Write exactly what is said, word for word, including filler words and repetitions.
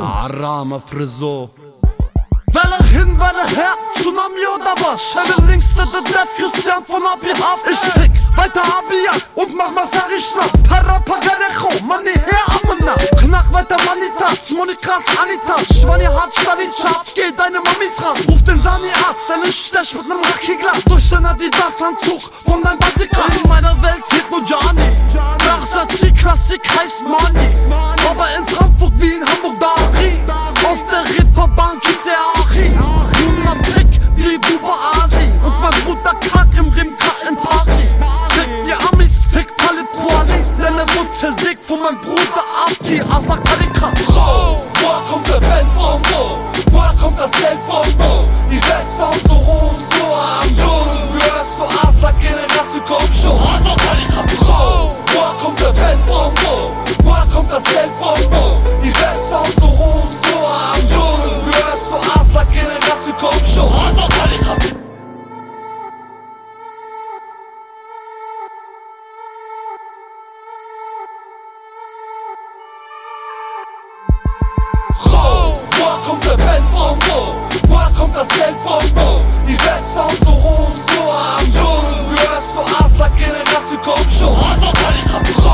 Arame Frisur. Welle hin, Welle her, Tsunami oder was? Schelle links, der Def, Christian von Abihas. Ich tick weiter Abia und mach Masarishna. Para Pagarecho, Money her Amana. Knach weiter Manitas, Monikras Anitas. Schwani hat Stalinschab, geh deine Mami fragen. Ruf den Sani-Arzt, denn ich stech mit nem Raki-Glas durch den Adidas-Anzug von deinem Bodyguard. In meiner Welt zählt nur Gianni. Nachsatzi, Klassik heißt Money. Aber in Frankfurt wie in Hamburg Dari. Auf der Reeperbank gibt's der Achi. Lunatic wie Buba Ali. Und mein Bruder Karim Rimka in Paris. Fick die Amis, fick Talib Kweli. Deine Mutter sägt von meinem Bruder Abdi. Aslak Talika. Bro, woher kommt der Benz von wo? Woher kommt das Geld von wo? Die Rest von Doron, so am Jour. Du gehörst zu Aslak, Generation, komm schon. Bro, woher kommt der Benz von wo? Woher kommt das Geld von wo? Die Rest von Doron, so am Jour. Du gehörst zu Aslak, Generation, komm schon. Woher kommt der Benz von wo? Woher kommt das Geld von wo? Die Rest von Doron, so am Jour. Du gehörst zu Aslak, Generation, komm schon.